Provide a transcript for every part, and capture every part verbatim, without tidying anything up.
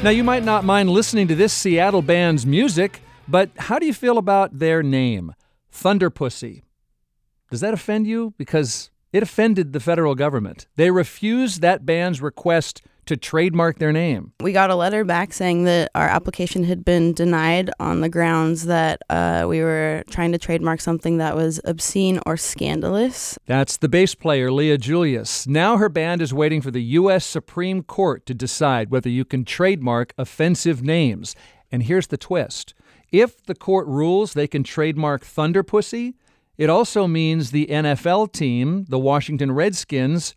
Now, you might not mind listening to this Seattle band's music, but how do you feel about their name, Thunderpussy? Does that offend you? Because it offended the federal government. They refused that band's request to trademark their name. We got a letter back saying that our application had been denied on the grounds that uh, we were trying to trademark something that was obscene or scandalous. That's the bass player, Leah Julius. Now her band is waiting for the U S Supreme Court to decide whether you can trademark offensive names. And here's the twist. If the court rules they can trademark Thunderpussy, it also means the N F L team, the Washington Redskins,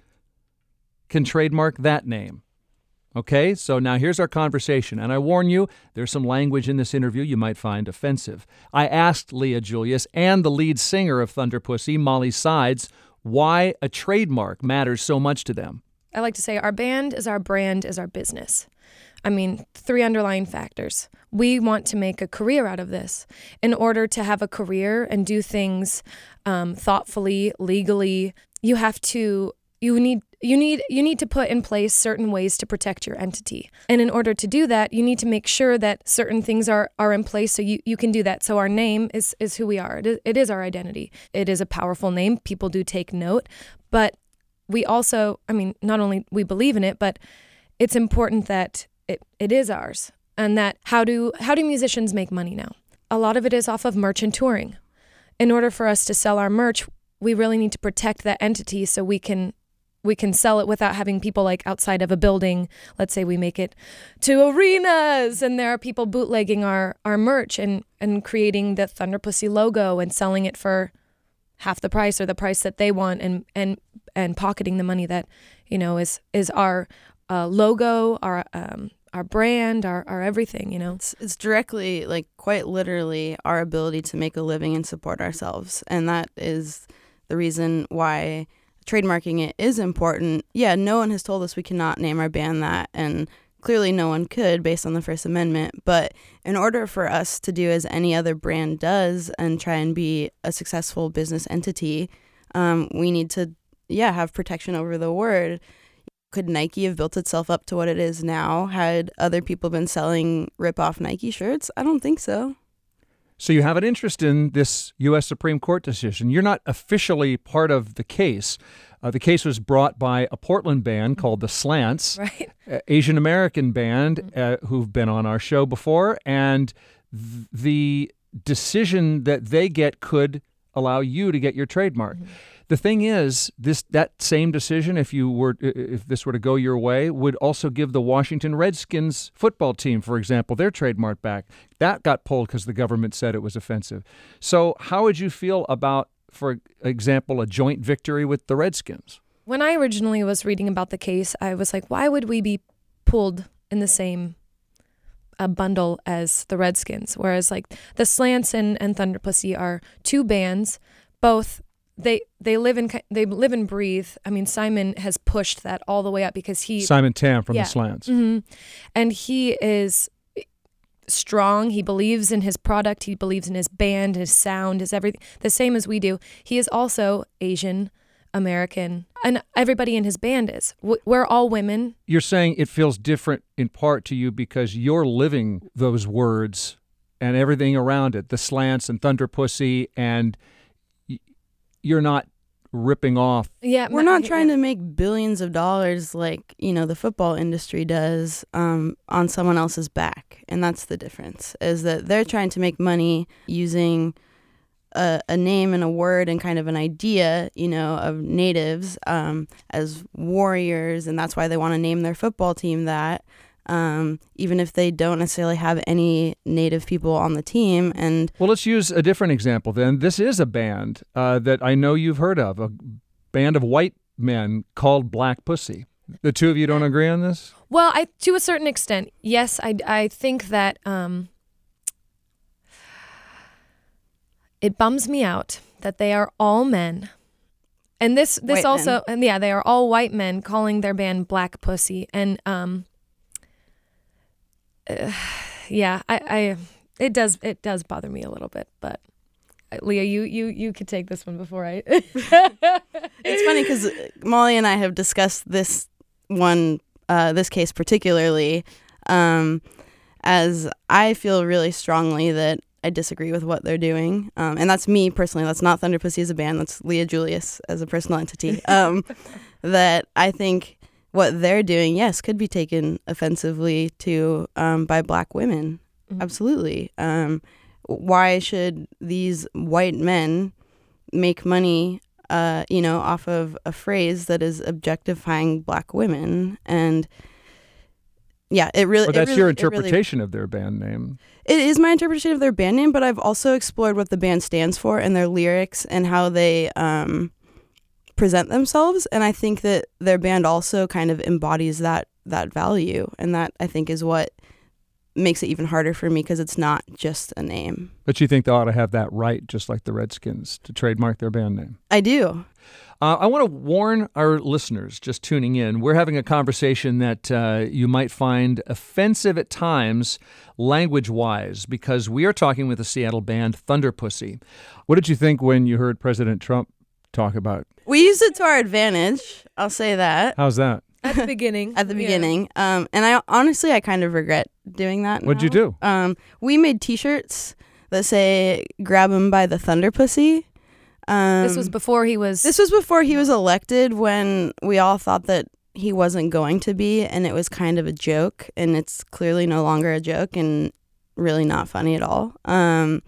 can trademark that name. Okay, so now here's our conversation. And I warn you, there's some language in this interview you might find offensive. I asked Leah Julius and the lead singer of Thunderpussy, Molly Sides, why a trademark matters so much to them. I like to say our band is our brand, is our business. I mean, three underlying factors. We want to make a career out of this. In order to have a career and do things um, thoughtfully, legally, you have to, you need, you need, you need to put in place certain ways to protect your entity. And in order to do that, you need to make sure that certain things are, are in place so you, you can do that. So our name is, is who we are. It is, it is our identity. It is a powerful name. People do take note. But we also, I mean, not only we believe in it, but it's important that It, it is ours. And that how do how do musicians make money now? A lot of it is off of merch and touring. In order for us to sell our merch, we really need to protect that entity so we can we can sell it without having people like outside of a building. Let's say we make it to arenas and there are people bootlegging our, our merch and, and creating the Thunderpussy logo and selling it for half the price or the price that they want and and, and pocketing the money that, you know, is is our uh, logo, our um our brand, our, our everything, you know. It's, it's directly, like quite literally, our ability to make a living and support ourselves. And that is the reason why trademarking it is important. Yeah, no one has told us we cannot name our band that, and clearly no one could based on the First Amendment. But in order for us to do as any other brand does and try and be a successful business entity, um, we need to, yeah, have protection over the word. Could Nike have built itself up to what it is now had other people been selling rip-off Nike shirts? I don't think so. So you have an interest in this U S Supreme Court decision. You're not officially part of the case. Uh, the case was brought by a Portland band called the Slants, right. uh, Asian American band uh, who've been on our show before, and th- the decision that they get could allow you to get your trademark. Mm-hmm. The thing is, this that same decision, if you were if this were to go your way, would also give the Washington Redskins football team, for example, their trademark back. That got pulled because the government said it was offensive. So how would you feel about, for example, a joint victory with the Redskins? When I originally was reading about the case, I was like, why would we be pulled in the same a bundle as the Redskins? Whereas like the Slants and, and Thunderpussy are two bands, both They they live in they live and breathe. I mean, Simon has pushed that all the way up because he Simon Tam from yeah. the Slants, mm-hmm. and he is strong. He believes in his product. He believes in his band, his sound, his everything. The same as we do. He is also Asian American, and everybody in his band is. We're all women. You're saying it feels different in part to you because you're living those words and everything around it. The Slants and Thunderpussy and. You're not ripping off. Yeah, we're not trying to make billions of dollars like, you know, the football industry does um, on someone else's back. And that's the difference, is that they're trying to make money using a, a name and a word and kind of an idea, you know, of natives um, as warriors. And that's why they want to name their football team that. Um, even if they don't necessarily have any native people on the team. And well, let's use a different example then. This is a band uh, that I know you've heard of, a band of white men called Black Pussy. The two of you don't agree on this? Well, I to a certain extent, yes. I, I think that um, it bums me out that they are all men. And this, this white also, men. and yeah, they are all white men calling their band Black Pussy. And um, Uh, yeah, I, I, it does, it does bother me a little bit, but uh, Leah, you, you, you could take this one before I. It's funny because Molly and I have discussed this one, uh, this case particularly, Um, as I feel really strongly that I disagree with what they're doing. Um, and that's me personally. That's not Thunder Pussy as a band. That's Leah Julius as a personal entity. Um, that I think what they're doing, yes, could be taken offensively to um, by Black women. Mm-hmm. Absolutely. Um, why should these white men make money, uh, you know, off of a phrase that is objectifying Black women? And yeah, it really. Well, that's it really, your it really- interpretation of their band name. It is my interpretation of their band name, but I've also explored what the band stands for and their lyrics and how they um, present themselves. And I think that their band also kind of embodies that that value. And that, I think, is what makes it even harder for me, because it's not just a name. But you think they ought to have that right, just like the Redskins, to trademark their band name? I do. Uh, I want to warn our listeners just tuning in. We're having a conversation that uh, you might find offensive at times, language-wise, because we are talking with the Seattle band Thunder Pussy. What did you think when you heard President Trump talk about? We used it to our advantage. I'll say that. How's that? At the beginning. At the Yeah. beginning. Um, and I honestly, I kind of regret doing that. What'd now. you do? Um, we made T-shirts that say "Grab 'em by the Thunder Pussy." Um, This was before he was. This was before he was elected, when we all thought that he wasn't going to be, and it was kind of a joke, and it's clearly no longer a joke and really not funny at all. Um,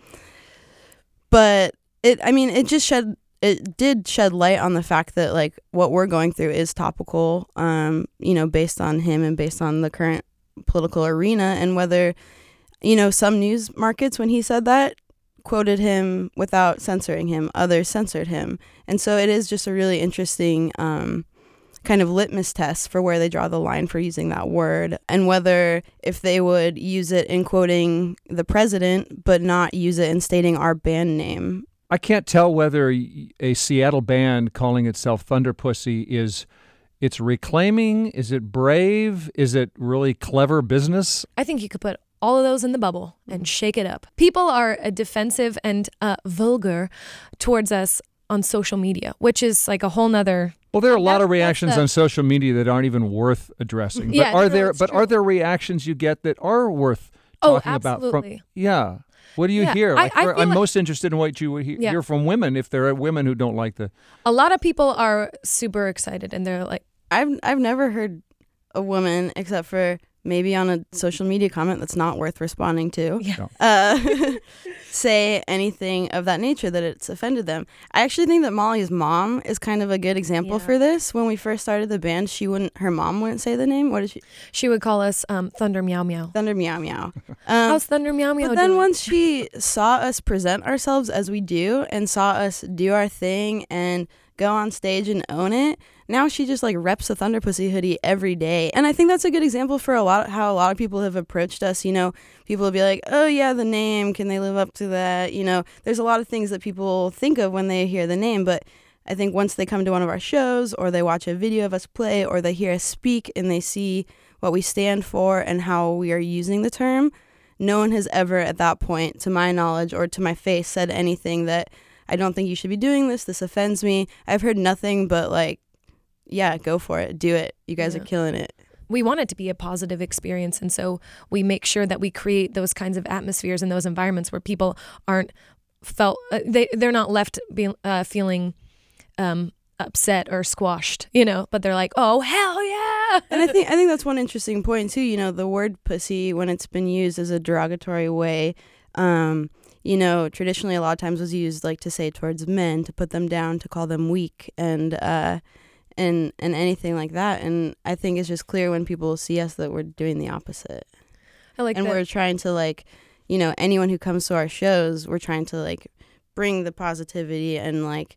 but it, I mean, it just shed, it did shed light on the fact that, like, what we're going through is topical, um, you know, based on him and based on the current political arena, and whether, you know, some news markets, when he said that, quoted him without censoring him. Others censored him. And so it is just a really interesting um, kind of litmus test for where they draw the line for using that word, and whether if they would use it in quoting the president but not use it in stating our band name. I can't tell whether a Seattle band calling itself Thunder Pussy is it's reclaiming, is it brave, is it really clever business? I think you could put all of those in the bubble and shake it up. People are uh, defensive and uh, vulgar towards us on social media, which is like a whole nother. Well, there are a lot That's- of reactions the- on social media that aren't even worth addressing. But Yeah, are no, there it's but true. are there reactions you get that are worth Oh, talking about? From, absolutely. yeah. What do you Yeah, hear? I- Like, I where- feel I'm like- most interested in what you he- Yeah. hear from women, if there are women who don't like the. A lot of people are super excited and they're like, I've I've never heard a woman, except for maybe on a social media comment that's not worth responding to, yeah. uh, say anything of that nature that it's offended them. I actually think that Molly's mom is kind of a good example Yeah. for this. When we first started the band, she wouldn't, her mom wouldn't say the name. What did she? She would call us um, Thunder Meow Meow. Thunder Meow Meow. Um, How's Thunder Meow Meow But then doing? once she saw us present ourselves as we do, and saw us do our thing and go on stage and own it, now she just like reps a Thunder Pussy hoodie every day. And I think that's a good example for a lot how a lot of people have approached us. You know, people will be like, oh yeah, the name, can they live up to that? You know, there's a lot of things that people think of when they hear the name, but I think once they come to one of our shows, or they watch a video of us play, or they hear us speak and they see what we stand for and how we are using the term, no one has ever at that point, to my knowledge or to my face, said anything that I don't think you should be doing this. This offends me. I've heard nothing but like, yeah, go for it. Do it. You guys Yeah. are killing it. We want it to be a positive experience. And so we make sure that we create those kinds of atmospheres and those environments where people aren't felt, uh, they, they're not left being, uh, feeling um, upset or squashed, you know, but they're like, oh, hell yeah. And I think I think that's one interesting point too. You know, the word pussy, when it's been used as a derogatory way, um, you know, traditionally a lot of times was used like to say towards men, to put them down, to call them weak, and uh, and and anything like that. And I think it's just clear when people see us that we're doing the opposite. I like and that. we're trying to like, you know, anyone who comes to our shows, we're trying to like bring the positivity and like.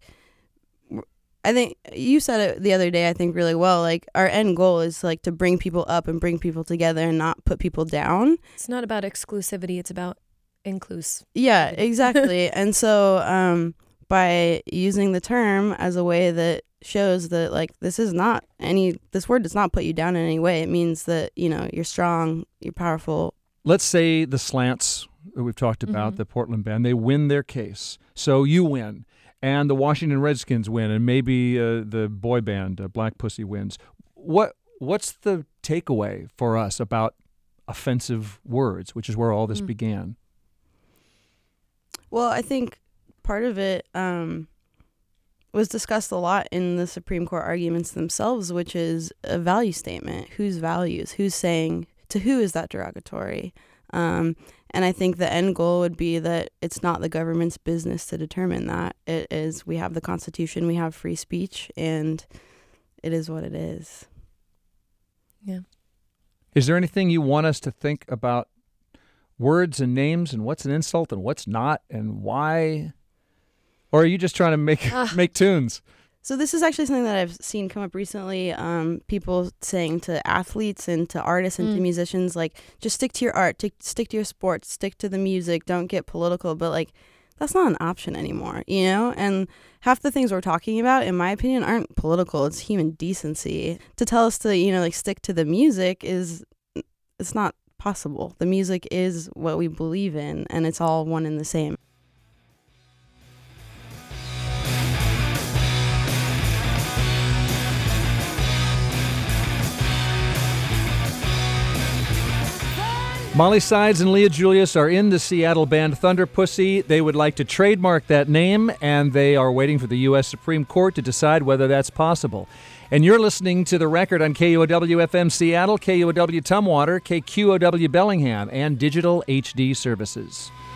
I think you said it the other day, I think really well, like our end goal is like to bring people up and bring people together and not put people down. It's not about exclusivity. It's about inclus. Yeah, exactly. And so um, by using the term as a way that shows that like this is not any, this word does not put you down in any way. It means that, you know, you're strong, you're powerful. Let's say the Slants that we've talked about, Mhm. the Portland band, they win their case. So you win. And the Washington Redskins win, and maybe uh, the boy band, uh, Black Pussy, wins. What What's the takeaway for us about offensive words, which is where all this Mm. began. Well, I think part of it um, was discussed a lot in the Supreme Court arguments themselves, which is a value statement. Whose values? Who's saying, to who is that derogatory? Um, and I think the end goal would be that it's not the government's business to determine that. It is, we have the Constitution, we have free speech, and it is what it is. Yeah. Is there anything you want us to think about words and names and what's an insult and what's not and why? Or are you just trying to make Uh. make tunes? So this is actually something that I've seen come up recently. Um, people saying to athletes and to artists and to Mm. musicians, like, just stick to your art, t- stick to your sports, stick to the music, don't get political. But, like, that's not an option anymore, you know? And half the things we're talking about, in my opinion, aren't political. It's human decency. To tell us to, you know, like, stick to the music is, it's not possible. The music is what we believe in, and it's all one and the same. Molly Sides and Leah Julius are in the Seattle band Thunder Pussy. They would like to trademark that name, and they are waiting for the U S Supreme Court to decide whether that's possible. And you're listening to The Record on K U O W F M Seattle, K U O W Tumwater, K Q O W Bellingham, and digital H D services.